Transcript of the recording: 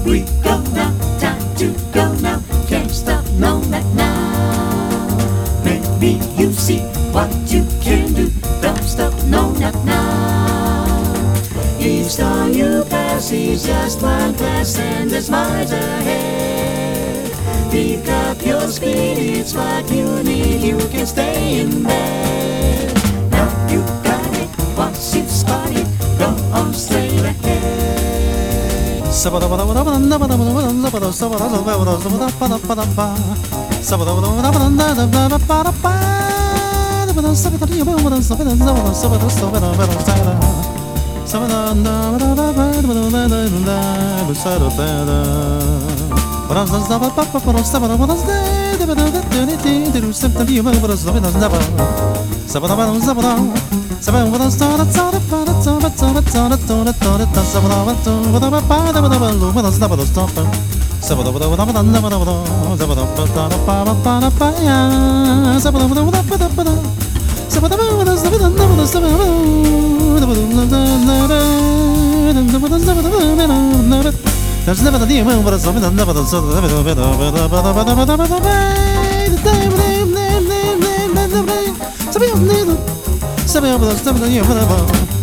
we go now, time to go now, can't stop, no, not now. Maybe you see what you can do, don't stop, no, not now. Each time you pass is just one class and there's miles ahead. Pick up your speed, it's what you need, you can stay in bed. Now you got it, once you've spotted, go on straight ahead. There's never the demon, but it's never the